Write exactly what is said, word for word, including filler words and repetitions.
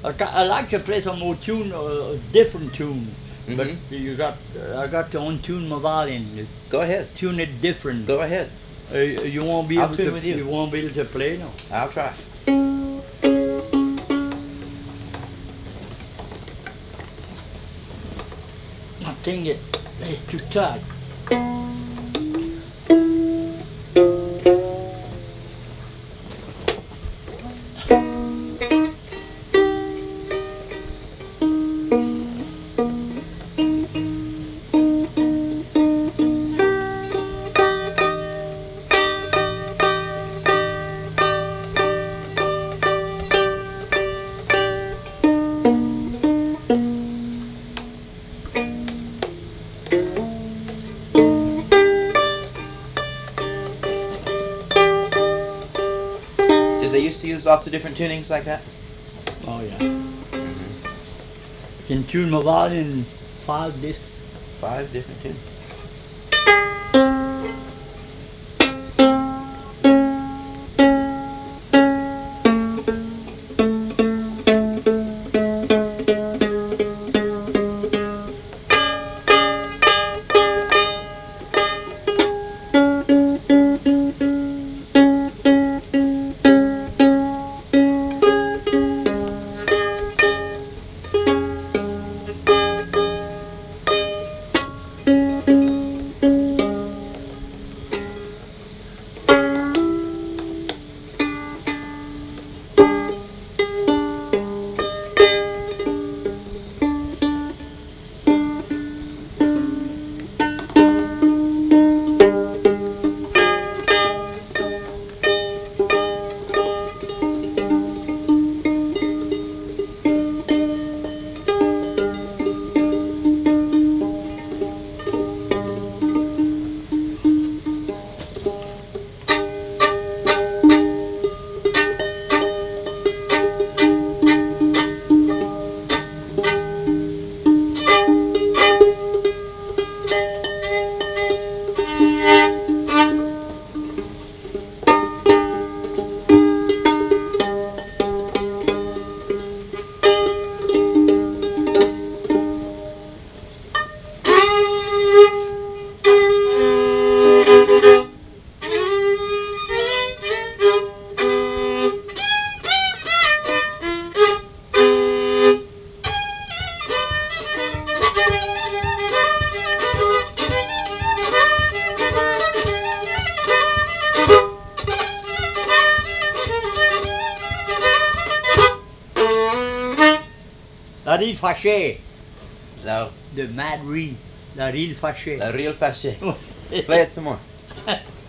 I, ca- I like to play some more tune, uh, different tune. Mm-hmm. But you got, uh, I got to untune my violin. Go ahead. Tune it different. Go ahead. Uh, you won't be I'll able tune to. with you. You won't be able to play now. I'll try. I think it is too tight. Did they used to use lots of different tunings like that? Oh yeah. I can tune my violin five disc. Five different tunes. La Rille Fâchée. No. The Mad Rille. La Rille Fâchée. La Rille Fâchée. Play it some more.